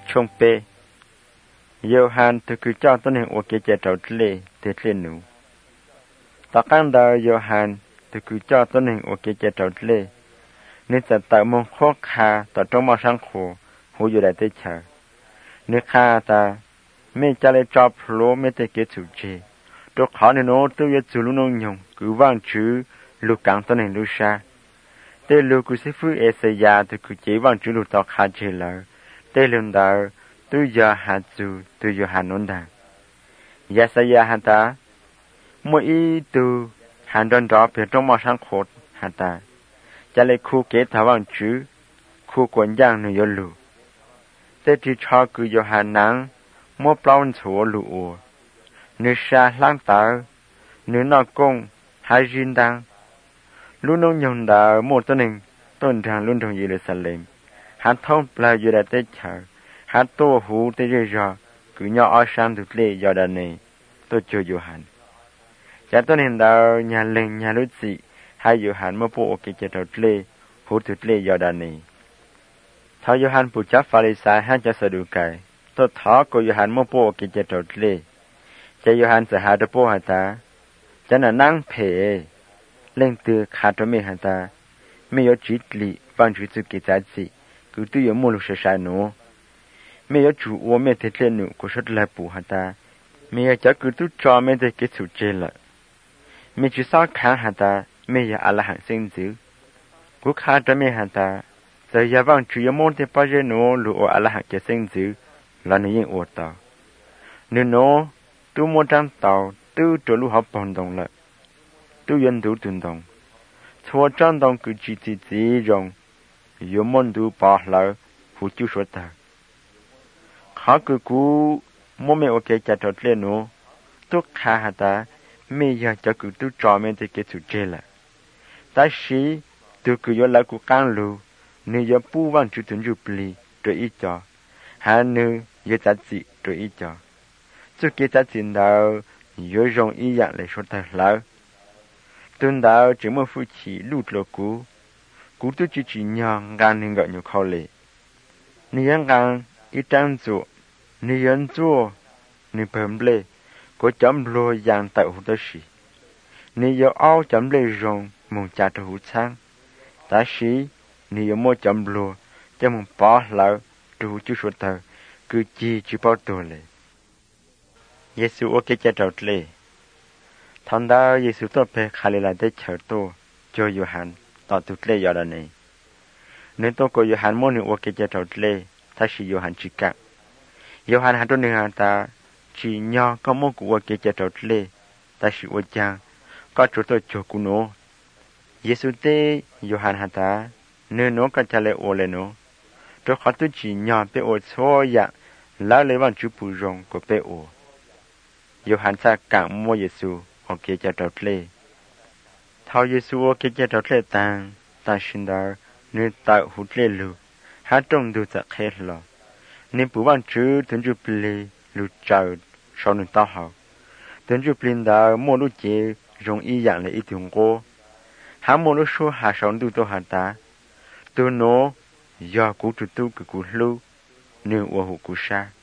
chông pe Johann từ cứ cho tôi nên ok chế trâu lê thế lên nụ ta căn đời Johann từ cứ cho tôi nên ok chế trâu lê nên sẽ tạo mong khó khăn tạo trong mong sáng khổ hữu dụng đại tế chờ nên khá ta mình trả lời cho pro mình tế kế chủ chế tôi khó nên nó tôi biết chủ lúc nông nhung cứ vang chữ lúc càng tôi nên lúc xa tế lúc cứ sẽ phước ế xây ra từ cứ chế vang chữ lúc tao khá chế lỡ tế lần đó tôi giờ hạt dù tôi giờ hạt nón đà giờ xây ra hạt ta mỗi ý từ hạt đơn đó phía trong mong sáng khổ hạt ta trả lời khu kế thảo vang chữ khu quần giang nơi lù tế chỉ cho cứ giờ hạt nắng mua bao nhiêu lù nơi xa lang tờ nơi nọ công hai riêng đăng luôn nông nhung đã một tuần hình tuần tràng luôn trong Jerusalem hắn thông là giờ đã tới chờ hắn tô hú tới giờ giờ cứ nhỏ ở sang thực lệ giờ đàn này tôi chưa dù hắn giá tuần hình đã nhà lệnh nhà lối gì hai dù hắn mới bộ cái chế đầu lệ hú thực lệ giờ đàn này thao dù hắn phụ trách pha lê sai hắn cho sợ đủ cái tôi tháo cô dù hắn mới bộ cái chế đầu lệ cha Johann sẽ hạ được bộ hả ta cha là năng phê lên từ khá cho mình hả ta mình có chỉ lý bằng chủ sự kỳ giá trị cứ tự yếu một lúc sẽ sai nữa mình có chủ ua mình thấy lên nữa của rất là bù hả ta mình có chắc cứ tự cho mình thấy cái chủ chế là mình chỉ sao kháng hả ta mình có à là hạng sinh dữ cũng khá cho mình hả ta giờ giờ bằng chủ yếu môn thì bao giờ nữa lũ à là hạng cái sinh dữ là nó yên ổn tao nên nó tu mua trang tàu tu trở lu học bằng đồng lợi tu yên tu tuần đồng chùa trang đồng cứ chỉ rong yếu môn tu bỏ lỡ phụ chú số ta khó cứ cú mua mẹ ok chả trọt lên nữa tu khá hả ta mẹ giờ cho cứ tu trò mẹ thì cái chủ chế là ta sĩ tu cứ yếu lại cú căng lu nếu yếu bu vang chú tuần chú bì rồi ít cho hà nữ yếu giá trị rồi ít cho trước kia ta tin đạo yếu rong ý dạng lại số thật lão tuần đạo chỉ một phụ chỉ lụt lô cú tôi chỉ nhang gan nên gọi nhiều khó lệ nếu gan ít trang chỗ nếu chỗ nếu bấm lệ có chấm lô dạng tạo hụt sĩ nếu ao chấm lệ rong mong cha cho hụt sang ta sĩ nếu mua chấm lô cho mong bỏ lão cho hụt chú số thật cứ chỉ bao tổ lệ Giêsu ok cha trâu lệ thằng đó Giêsu tôi phải khai lại để chờ tôi cho Johann tao tụt lệ giờ này nên tôi có Johann muốn được ok cha trâu lệ ta chỉ Johann chỉ cả Johann hắn tôi nên ta chỉ nhỏ có một cuộc ok cha trâu lệ ta chỉ ô chang có chỗ tôi cho cô nó Giêsu thế Johann hắn ta nên nó có trả lời ô lên nó tôi khó tôi chỉ nhỏ bé ô số ya lão lấy bằng chữ bù rong của bé ô Johann sa càng mua Giêsu ok cha trâu lệ thao Giêsu ok cha trâu lệ tang ta xin đó nên tạo hút lệ lu hát trong du giặc hết lo nên bố bạn chứ tuấn chụp lệ lu chào sau nên tao học tuấn chụp lên đó mua lu chế rong y dạng là y tiếng cô hắn mua lu số hạ sau du tô hạt ta tôi nó do cú tụt tu cú lu nên ua hụ cú sa